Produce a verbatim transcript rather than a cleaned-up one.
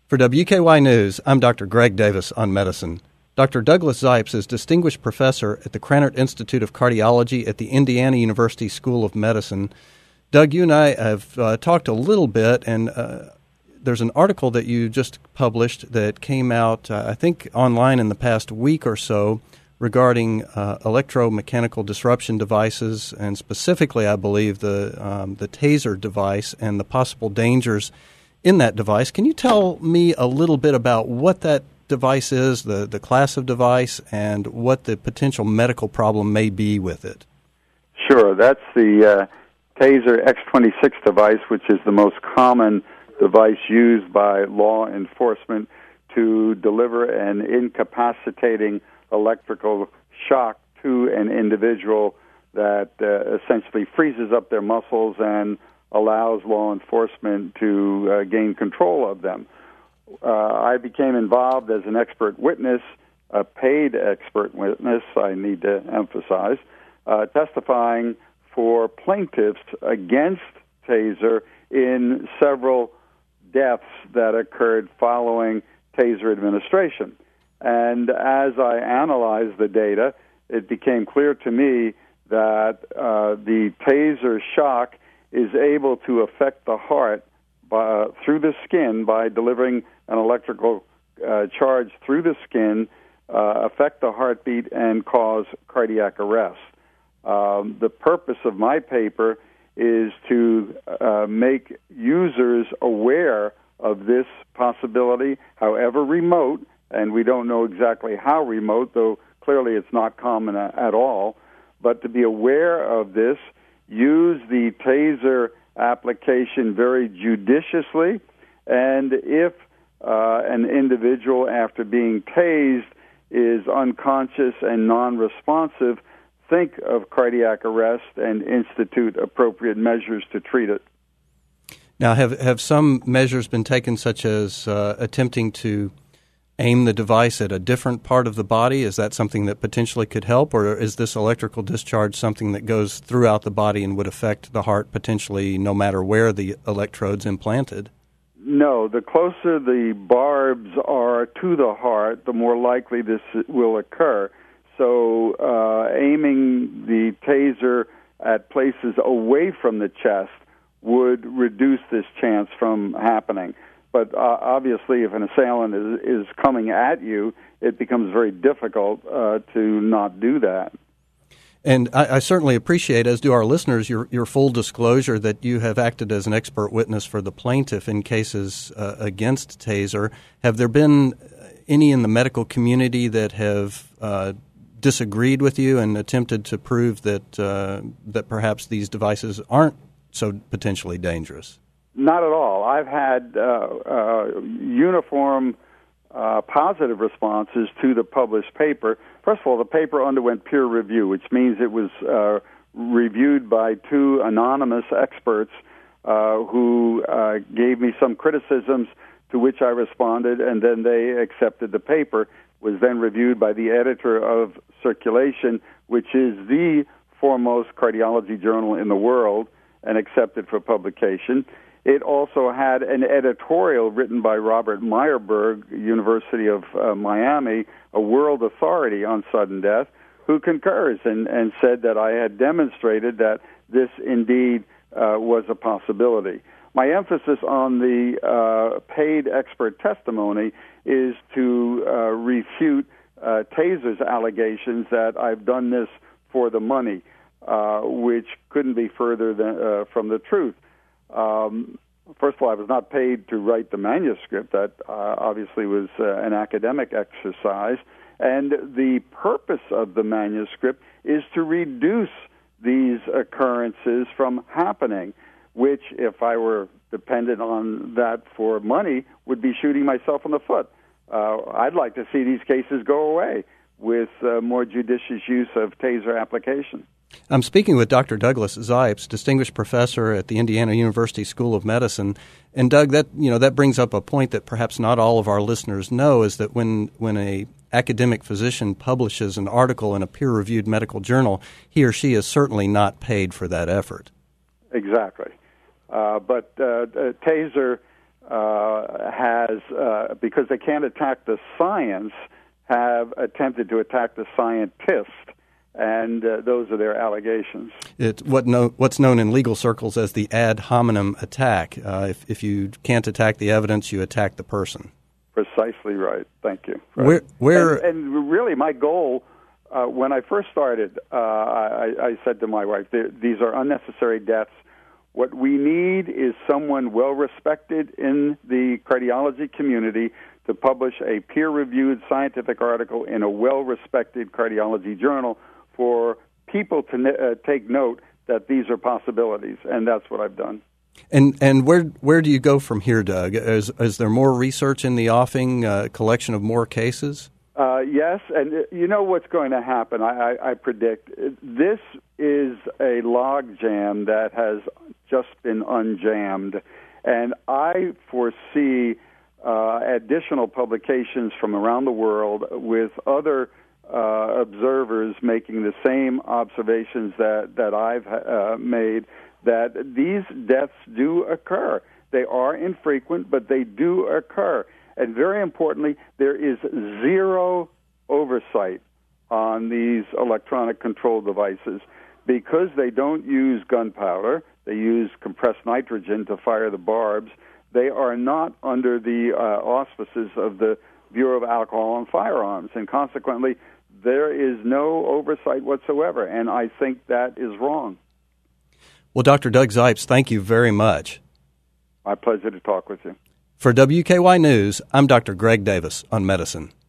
For W K Y News, I'm Doctor Greg Davis on medicine. Doctor Douglas Zipes is Distinguished Professor at the Krannert Institute of Cardiology at the Indiana University School of Medicine. Doug, you and I have uh, talked a little bit, and uh, there's an article that you just published that came out, uh, I think, online in the past week or so regarding uh, electromechanical disruption devices, and specifically, I believe, the um, the TASER device and the possible dangers in that device. Can you tell me a little bit about what that device is, the, the class of device, and what the potential medical problem may be with it? Sure. That's the uh, TASER X twenty-six device, which is the most common device used by law enforcement to deliver an incapacitating electrical shock to an individual that uh, essentially freezes up their muscles and allows law enforcement to uh, gain control of them. Uh, I became involved as an expert witness, a paid expert witness, I need to emphasize, uh, testifying for plaintiffs against TASER in several deaths that occurred following TASER administration. And as I analyzed the data, it became clear to me that uh, the TASER shock is able to affect the heart by, through the skin by delivering an electrical uh, charge through the skin, uh, affect the heartbeat, and cause cardiac arrest. Um, the purpose of my paper is to uh, make users aware of this possibility, however remote, and we don't know exactly how remote, though clearly it's not common at all, but to be aware of this, use the TASER application very judiciously, and if uh, an individual, after being tased, is unconscious and non-responsive, think of cardiac arrest and institute appropriate measures to treat it. Now, have, have some measures been taken, such as uh, attempting to aim the device at a different part of the body? Is that something that potentially could help, or is this electrical discharge something that goes throughout the body and would affect the heart potentially no matter where the electrode's implanted? No, the closer the barbs are to the heart, the more likely this will occur. So uh, aiming the TASER at places away from the chest would reduce this chance from happening. But uh, obviously, if an assailant is, is coming at you, it becomes very difficult uh, to not do that. And I, I certainly appreciate, as do our listeners, your, your full disclosure that you have acted as an expert witness for the plaintiff in cases uh, against TASER. Have there been any in the medical community that have uh, disagreed with you and attempted to prove that uh, that perhaps these devices aren't so potentially dangerous? Not at all. I've had uh, uh, uniform uh, positive responses to the published paper. First of all, the paper underwent peer review, which means it was uh, reviewed by two anonymous experts uh, who uh, gave me some criticisms to which I responded, and then they accepted the paper. Was then reviewed by the editor of Circulation, which is the foremost cardiology journal in the world, and accepted for publication. It also had an editorial written by Robert Meyerberg, University of uh, Miami, a world authority on sudden death, who concurs and, and said that I had demonstrated that this indeed uh, was a possibility. My emphasis on the uh, paid expert testimony is to uh, refute uh, TASER's allegations that I've done this for the money, uh, which couldn't be further than, uh, from the truth. Um, first of all, I was not paid to write the manuscript. That uh, obviously was uh, an academic exercise. And the purpose of the manuscript is to reduce these occurrences from happening, which, if I were dependent on that for money, would be shooting myself in the foot. Uh, I'd like to see these cases go away with uh, more judicious use of TASER application. I'm speaking with Doctor Douglas Zipes, Distinguished Professor at the Indiana University School of Medicine. And Doug, that you know that brings up a point that perhaps not all of our listeners know, is that when when a academic physician publishes an article in a peer-reviewed medical journal, he or she is certainly not paid for that effort. Exactly. Uh, but uh, uh, TASER uh, has, uh, because they can't attack the science, have attempted to attack the scientist, and uh, those are their allegations. It's what no, what's known in legal circles as the ad hominem attack. Uh, if, if you can't attack the evidence, you attack the person. Precisely right. Thank you. Right. Where, where, and, and really, my goal, uh, when I first started, uh, I, I said to my wife, these are unnecessary deaths. What we need is someone well-respected in the cardiology community to publish a peer-reviewed scientific article in a well-respected cardiology journal for people to uh, take note that these are possibilities, and that's what I've done. And and where where do you go from here, Doug? Is is there more research in the offing, uh, collection of more cases? Uh, yes, and uh, you know what's going to happen, I, I, I predict. This is a log jam that has just been unjammed, and I foresee uh, additional publications from around the world with other uh, observers making the same observations that, that I've uh, made, that these deaths do occur. They are infrequent, but they do occur. And very importantly, there is zero oversight on these electronic control devices. Because they don't use gunpowder, they use compressed nitrogen to fire the barbs, they are not under the uh, auspices of the Bureau of Alcohol and Firearms. And consequently, there is no oversight whatsoever, and I think that is wrong. Well, Doctor Doug Zipes, thank you very much. My pleasure to talk with you. For W K Y News, I'm Doctor Greg Davis on medicine.